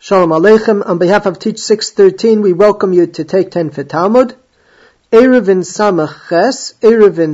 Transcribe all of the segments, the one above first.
Shalom Aleichem. On behalf of Teach 613, we welcome you to Take 10 for Talmud. Eruvin Samach Ches, Eruvin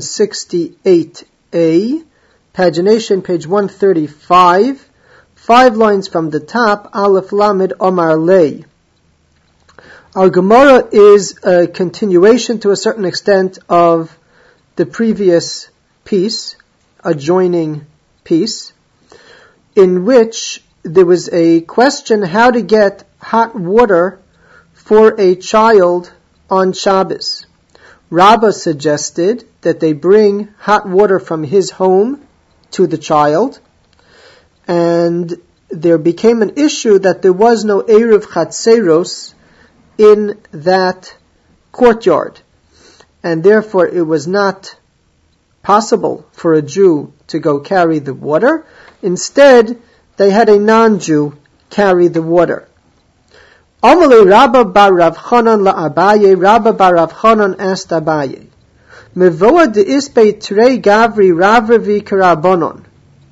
68a, pagination page 135, 5 lines from the top, Aleph Lamed Omar Lei. Our Gemara is a continuation to a certain extent of the previous piece, adjoining piece, in which there was a question how to get hot water for a child on Shabbos. Rabbah suggested that they bring hot water from his home to the child, and there became an issue that there was no Eruv Chatzeros in that courtyard, and therefore it was not possible for a Jew to go carry the water. Instead, they had a non-Jew carry the water. Amalei Rabba bar Rav Chanan la Abaye, Rabba bar Rav Chanan asked Abaye, Mevoa de ispe trei gavri ravravi karabonon.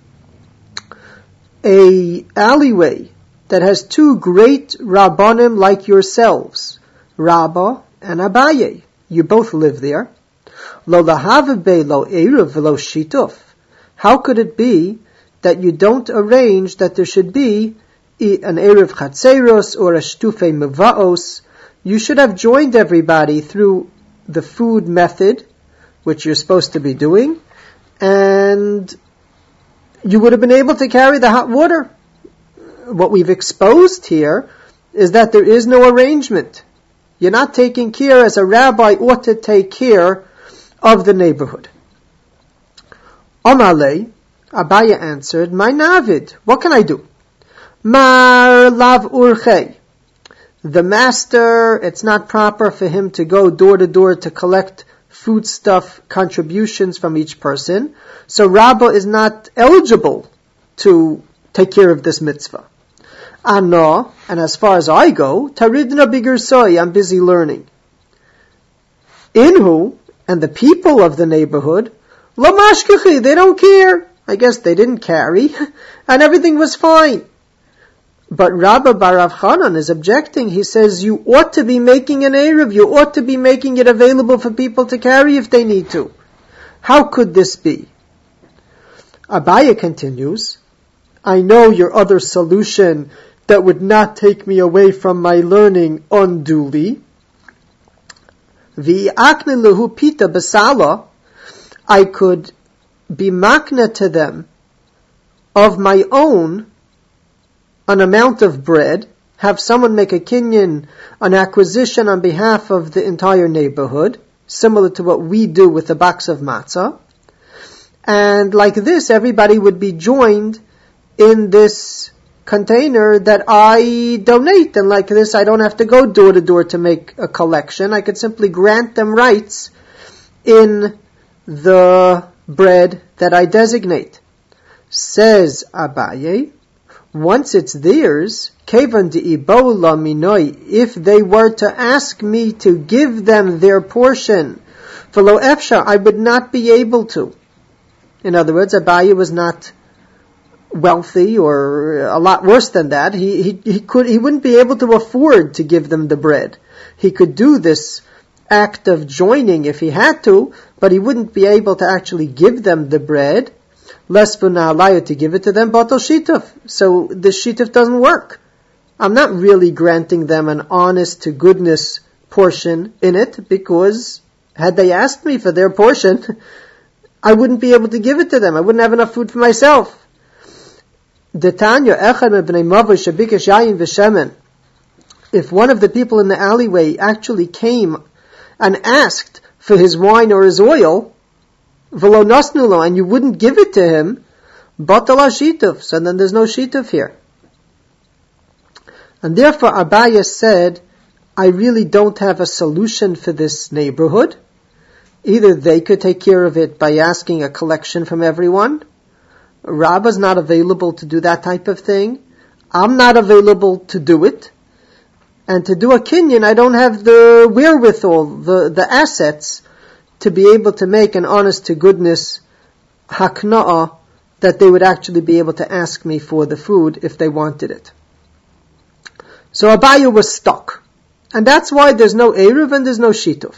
A alleyway that has two great rabbonim like yourselves, Rabba and Abaye. You both live there. Lo lahavabe lo eruv lo shituf. How could it be that you don't arrange that there should be an Erev Chatzeros or a Shtufe Mevaos? You should have joined everybody through the food method, which you're supposed to be doing, and you would have been able to carry the hot water. What we've exposed here is that there is no arrangement. You're not taking care, as a rabbi ought to take care of the neighborhood. Amalei, Abaya answered, my navid, what can I do? Mar lav urche. The master, it's not proper for him to go door to door to collect foodstuff contributions from each person. So Rabbah is not eligible to take care of this mitzvah. Ano, and as far as I go, taridna bigersoi, I'm busy learning. Inhu, and the people of the neighborhood, lo mashkechi, they don't care. I guess they didn't carry, and everything was fine. But Rabba bar Rav Chanan is objecting. He says, you ought to be making an Erev, you ought to be making it available for people to carry if they need to. How could this be? Abaya continues, I know your other solution that would not take me away from my learning unduly. V'akne lehu pita basala, I could be makna to them of my own an amount of bread, have someone make a kinyan, an acquisition on behalf of the entire neighborhood, similar to what we do with the box of matzah. And like this, everybody would be joined in this container that I donate. And like this, I don't have to go door to door to make a collection. I could simply grant them rights in the bread that I designate. Says Abaye, once it's theirs, kevan de'ibo la minoi, if they were to ask me to give them their portion, v'lo efsha, I would not be able to. In other words, Abaye was not wealthy, or a lot worse than that. He wouldn't be able to afford to give them the bread. He could do this act of joining if he had to, but he wouldn't be able to actually give them the bread, less v'na'alaya, to give it to them, batal shituf. So the shituf doesn't work. I'm not really granting them an honest to goodness portion in it, because had they asked me for their portion, I wouldn't be able to give it to them. I wouldn't have enough food for myself. If one of the people in the alleyway actually came and asked for his wine or his oil, v'lo nasnulo, and you wouldn't give it to him, batala shituf, so then there's no shituf here. And therefore Abaya said, I really don't have a solution for this neighborhood. Either they could take care of it by asking a collection from everyone. Rabbah's not available to do that type of thing. I'm not available to do it. And to do a kinyan, I don't have the wherewithal, the assets, to be able to make an honest to goodness hakna'ah, that they would actually be able to ask me for the food if they wanted it. So Abaye was stuck. And that's why there's no Eruv and there's no Shituf.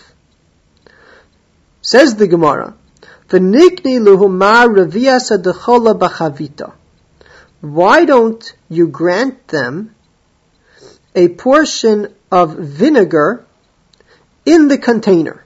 Says the Gemara, V'nikni luhuma reviasa dechola b'chavita. Why don't you grant them a portion of vinegar in the container?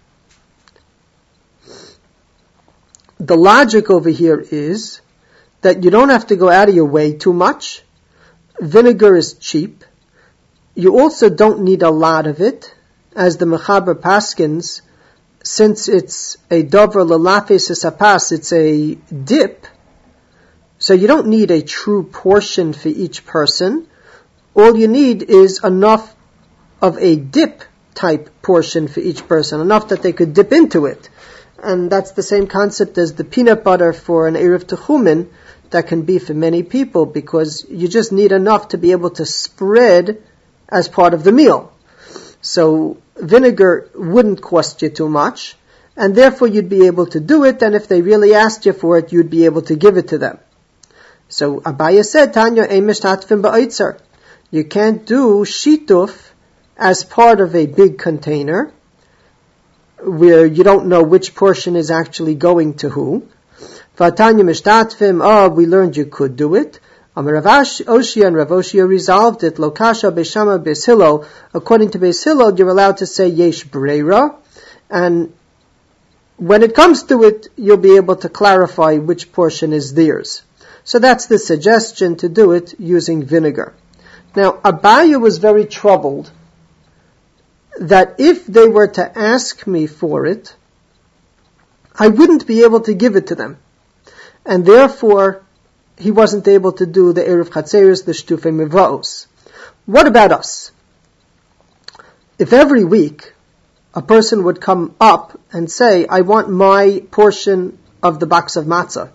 The logic over here is that you don't have to go out of your way too much. Vinegar is cheap. You also don't need a lot of it, as the Mechaber Paskins, since it's a dover lalafes esapas, it's a dip, so you don't need a true portion for each person. All you need is enough of a dip type portion for each person, enough that they could dip into it. And that's the same concept as the peanut butter for an Erev Techumin that can be for many people, because you just need enough to be able to spread as part of the meal. So vinegar wouldn't cost you too much, and therefore you'd be able to do it, and if they really asked you for it, you'd be able to give it to them. So Abaye said, Tanya, you can't do shituf as part of a big container, where you don't know which portion is actually going to who. Vatanya mishtatvim, we learned you could do it. Rav Oshia and Rav Oshia resolved it. Lokasha Beishama Beis Hillel. According to Beis Hillel, you're allowed to say Yesh Breira, and when it comes to it, you'll be able to clarify which portion is theirs. So that's the suggestion, to do it using vinegar. Now, Abaye was very troubled that if they were to ask me for it, I wouldn't be able to give it to them. And therefore, he wasn't able to do the Erev Chatzeris, the Shtufei Mivraos. What about us? If every week a person would come up and say, I want my portion of the box of matzah,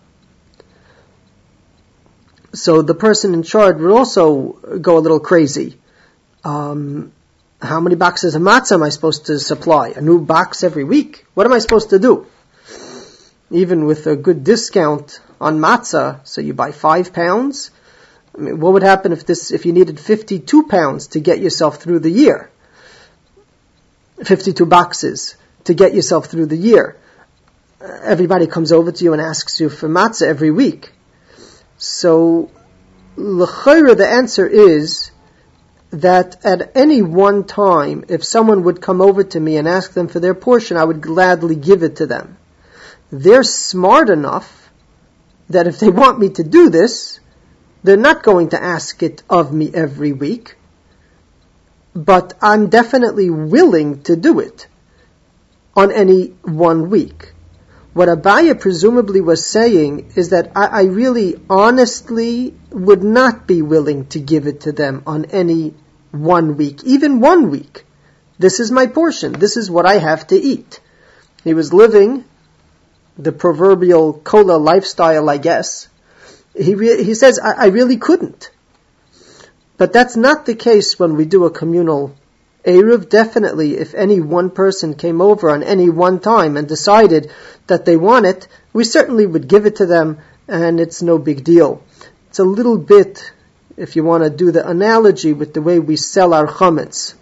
so the person in charge would also go a little crazy. How many boxes of matzah am I supposed to supply? A new box every week? What am I supposed to do? Even with a good discount on matzah, so you buy 5 pounds. I mean, what would happen if you needed 52 pounds to get yourself through the year? 52 boxes to get yourself through the year. Everybody comes over to you and asks you for matzah every week. So, l'chayra, the answer is that at any one time, if someone would come over to me and ask them for their portion, I would gladly give it to them. They're smart enough that if they want me to do this, they're not going to ask it of me every week, but I'm definitely willing to do it on any 1 week. What Abaye presumably was saying is that I really honestly would not be willing to give it to them on any 1 week, even 1 week. This is my portion. This is what I have to eat. He was living the proverbial kola lifestyle, I guess. He says, I really couldn't. But that's not the case when we do a communal Eruv. Definitely, if any one person came over on any one time and decided that they want it, we certainly would give it to them, and it's no big deal. It's a little bit, if you want to do the analogy with the way we sell our chametz.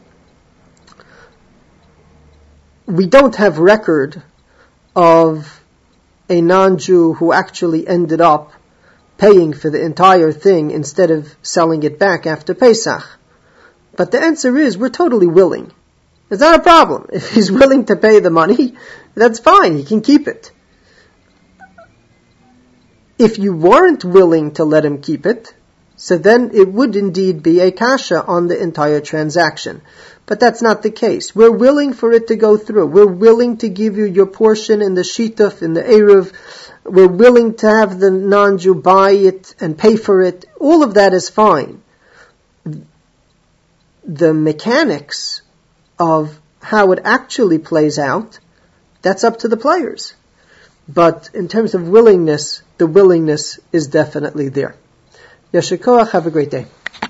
We don't have record of a non-Jew who actually ended up paying for the entire thing instead of selling it back after Pesach. But the answer is, we're totally willing. It's not a problem. If he's willing to pay the money, that's fine. He can keep it. If you weren't willing to let him keep it, so then it would indeed be a kasha on the entire transaction. But that's not the case. We're willing for it to go through. We're willing to give you your portion in the shituf, in the eruv. We're willing to have the non-Jew buy it and pay for it. All of that is fine. The mechanics of how it actually plays out, that's up to the players. But in terms of willingness, the willingness is definitely there. Yashikoach, have a great day.